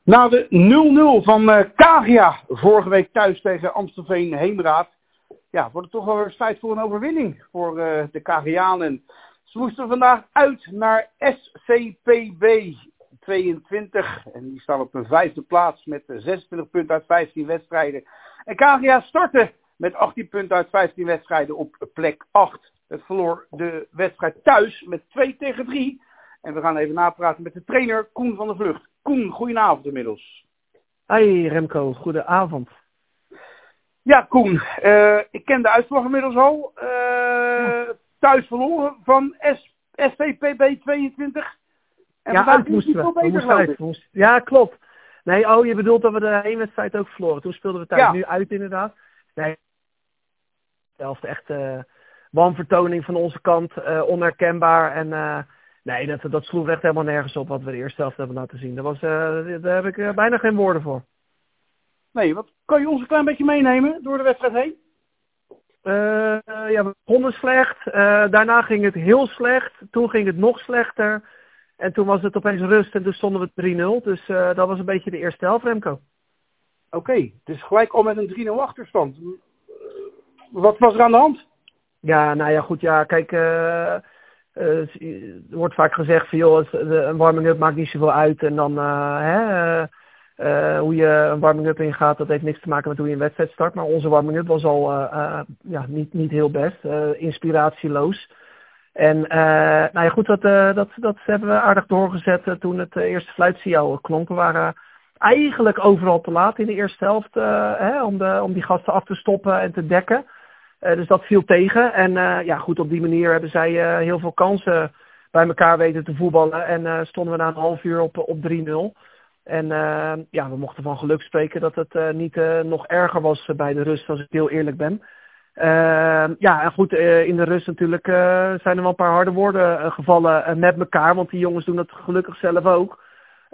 Na de 0-0 van Cavia vorige week thuis tegen Amstelveen Heemraad, wordt het toch wel weer tijd voor een overwinning voor de Cavianen. Ze moesten vandaag uit naar SCPB 22 en die staan op de 5e plaats met 26 punten uit 15 wedstrijden. En Cavia startte met 18 punten uit 15 wedstrijden op plek 8. Het verloor de wedstrijd thuis met 2-3. En we gaan even napraten met de trainer Koen van der Vlucht. Koen, goedenavond inmiddels. Hoi Remco, goedenavond. Ja Koen, ik ken de uitslag inmiddels al. Thuis verloren van SCPB 22. En ja, uit moesten we. Ja, klopt. Nee, je bedoelt dat we de heenwedstrijd ook verloren. Toen speelden we thuis, nu uit inderdaad. Nee, zelfs echt wanvertoning van onze kant, onherkenbaar. En nee, dat sloeg echt helemaal nergens op wat we de eerste helft hebben laten zien. Daar heb ik bijna geen woorden voor. Nee, wat kan je ons een klein beetje meenemen door de wedstrijd heen? We begonnen slecht. Daarna ging het heel slecht. Toen ging het nog slechter. En toen was het opeens rust en toen stonden we 3-0. Dus dat was een beetje de eerste helft, Remco. Oké, dus gelijk al met een 3-0 achterstand. Wat was er aan de hand? Kijk, er wordt vaak gezegd van joh, een warming-up maakt niet zoveel uit. En dan hoe je een warming-up ingaat, dat heeft niks te maken met hoe je een wedstrijd start. Maar onze warming-up was al niet heel best, inspiratieloos. En dat hebben we aardig doorgezet toen het eerste fluitsignaal klonk. We waren eigenlijk overal te laat in de eerste helft om die gasten af te stoppen en te dekken. Dus dat viel tegen. En op die manier hebben zij heel veel kansen bij elkaar weten te voetballen. En stonden we na een half uur op 3-0. En we mochten van geluk spreken dat het niet nog erger was bij de rust, als ik heel eerlijk ben. In de rust natuurlijk zijn er wel een paar harde woorden gevallen met elkaar. Want die jongens doen dat gelukkig zelf ook.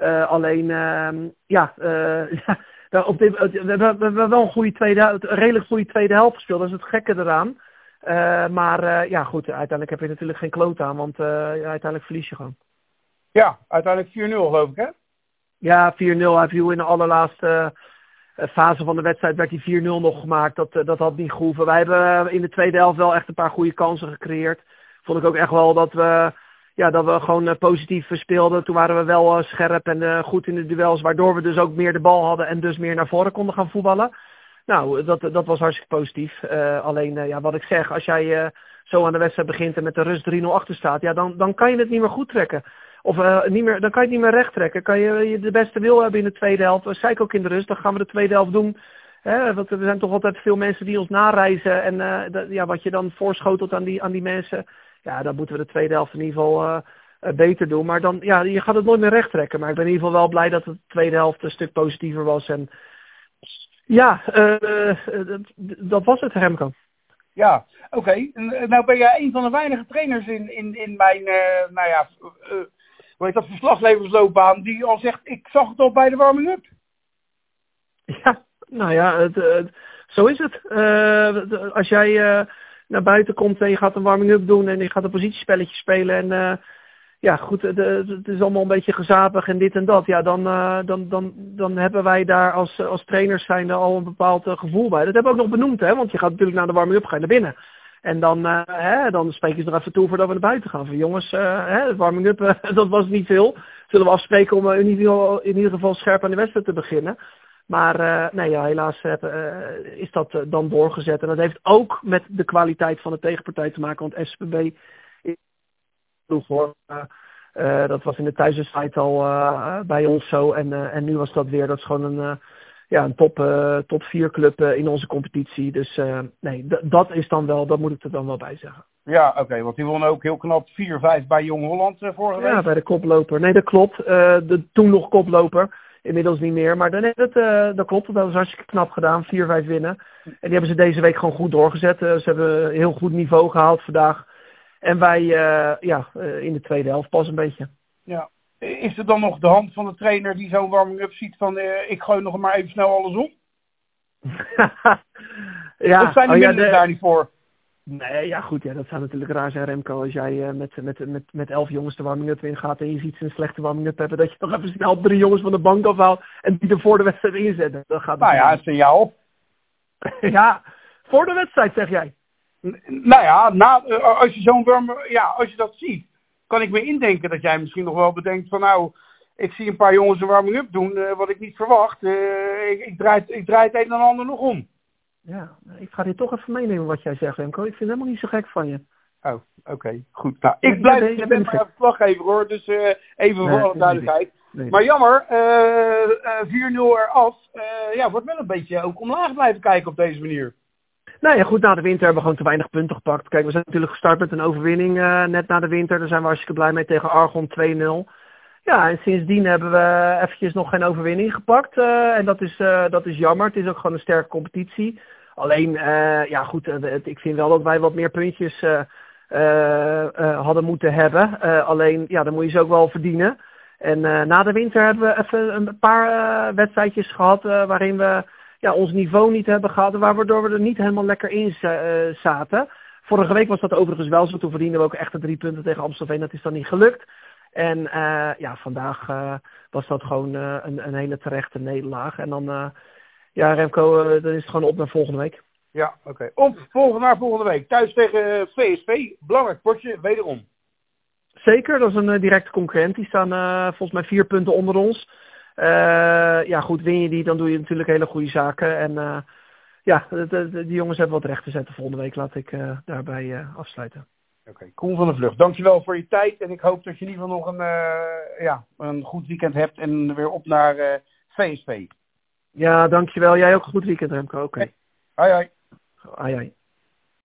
We hebben wel een redelijk goede tweede helft gespeeld. Dat is het gekke eraan. Uiteindelijk heb je natuurlijk geen kloot aan. Want uiteindelijk verlies je gewoon. Ja, uiteindelijk 4-0 geloof ik hè? Ja, 4-0. Hij viel in de allerlaatste fase van de wedstrijd werd die 4-0 nog gemaakt. Dat had niet gehoeven. Wij hebben in de tweede helft wel echt een paar goede kansen gecreëerd. Vond ik ook echt wel dat we gewoon positief speelden. Toen waren we wel scherp en goed in de duels. Waardoor we dus ook meer de bal hadden en dus meer naar voren konden gaan voetballen. Nou, dat was hartstikke positief. Wat ik zeg, als jij zo aan de wedstrijd begint en met de rust 3-0 achter staat. Ja, dan kan je het niet meer goed trekken. Of dan kan je het niet meer recht trekken. Kan je de beste wil hebben in de tweede helft. Dat zei ik ook in de rust. Dan gaan we de tweede helft doen. Want er zijn toch altijd veel mensen die ons nareizen. En wat je dan voorschotelt aan die mensen. Ja, dan moeten we de tweede helft in ieder geval beter doen. Maar dan, je gaat het nooit meer recht trekken. Maar ik ben in ieder geval wel blij dat de tweede helft een stuk positiever was. En dat was het, Remco. Ja, oké. Nou ben jij een van de weinige trainers in mijn, verslagleversloopbaan die al zegt, ik zag het al bij de warming-up. Ja, zo is het. Als jij naar buiten komt en je gaat een warming-up doen en je gaat een positiespelletje spelen en het is allemaal een beetje gezapig en dit en dat. Ja, dan hebben wij daar als trainers zijnde al een bepaald gevoel bij. Dat hebben we ook nog benoemd, hè, want je gaat natuurlijk naar de warming-up, ga je naar binnen. En dan spreek je er even toe voordat we naar buiten gaan. Van jongens, de warming-up, dat was niet veel. Zullen we afspreken om in ieder geval scherp aan de wedstrijd te beginnen. Maar helaas is dat dan doorgezet. En dat heeft ook met de kwaliteit van de tegenpartij te maken. Want SPB is vroeg hoor. Dat was in de thuiswedstrijd al bij ons zo. En nu was dat weer. Dat is gewoon een top 4 club in onze competitie. Dus dat is dan wel, dat moet ik er dan wel bij zeggen. Ja, oké, want die won ook heel knap 4-5 bij Jong Holland vorige week. Ja, bij de koploper. Nee, dat klopt. De toen nog koploper. Inmiddels niet meer, maar dat klopt. Dat was hartstikke knap gedaan, 4-5 winnen. En die hebben ze deze week gewoon goed doorgezet. Ze hebben een heel goed niveau gehaald vandaag. En wij in de tweede helft pas een beetje. Ja. Is het dan nog de hand van de trainer die zo'n warming-up ziet van ik gooi nog maar even snel alles op? Ja. Of zijn die middelen daar niet voor? Nee, ja goed, ja, dat zou natuurlijk raar zijn, Remco, als jij met 11 jongens de warming-up in gaat en je ziet ze een slechte warming-up hebben, dat je nog even snel 3 jongens van de bank afhaalt en die er voor de wedstrijd inzetten. Dat gaat Nou ja, een signaal. Ja, voor de wedstrijd zeg jij. Nou ja, als je zo'n als je dat ziet, kan ik me indenken dat jij misschien nog wel bedenkt van nou, ik zie een paar jongens een warming-up doen, wat ik niet verwacht. Ik draai het een en ander nog om. Ja, ik ga dit toch even meenemen wat jij zegt, Remco. Ik vind het helemaal niet zo gek van je. Oh, oké. Goed. Nou, ik blijf maar even verslaggever hoor, dus even voor alle duidelijkheid. Nee. Maar jammer, 4-0 eraf. Wordt wel een beetje ook omlaag blijven kijken op deze manier. Nou ja, goed, na de winter hebben we gewoon te weinig punten gepakt. Kijk, we zijn natuurlijk gestart met een overwinning net na de winter. Daar zijn we hartstikke blij mee tegen Argon 2-0. Ja, en sindsdien hebben we eventjes nog geen overwinning gepakt. En dat is jammer. Het is ook gewoon een sterke competitie. Alleen, ik vind wel dat wij wat meer puntjes hadden moeten hebben. Alleen, ja, dan moet je ze ook wel verdienen. En na de winter hebben we even een paar wedstrijdjes gehad waarin we ons niveau niet hebben gehad. Waardoor we er niet helemaal lekker in zaten. Vorige week was dat overigens wel zo. Toen verdienden we ook echt de 3 punten tegen Amstelveen. Dat is dan niet gelukt. En vandaag was dat gewoon een hele terechte nederlaag. En dan, Remco, dan is het gewoon op naar volgende week. Ja, oké. Op naar volgende week. Thuis tegen VSV. Belangrijk potje, wederom. Zeker, dat is een directe concurrent. Die staan volgens mij 4 punten onder ons. Goed, win je die, dan doe je natuurlijk hele goede zaken. En die jongens hebben wat recht te zetten volgende week. Laat ik daarbij afsluiten. Oké, Koen van der Vlucht. Dankjewel voor je tijd. En ik hoop dat je in ieder geval nog een goed weekend hebt. En weer op naar VSV. Ja, dankjewel. Jij ook een goed weekend, Remco. Oké. Hoi, hoi. Hoi, hoi.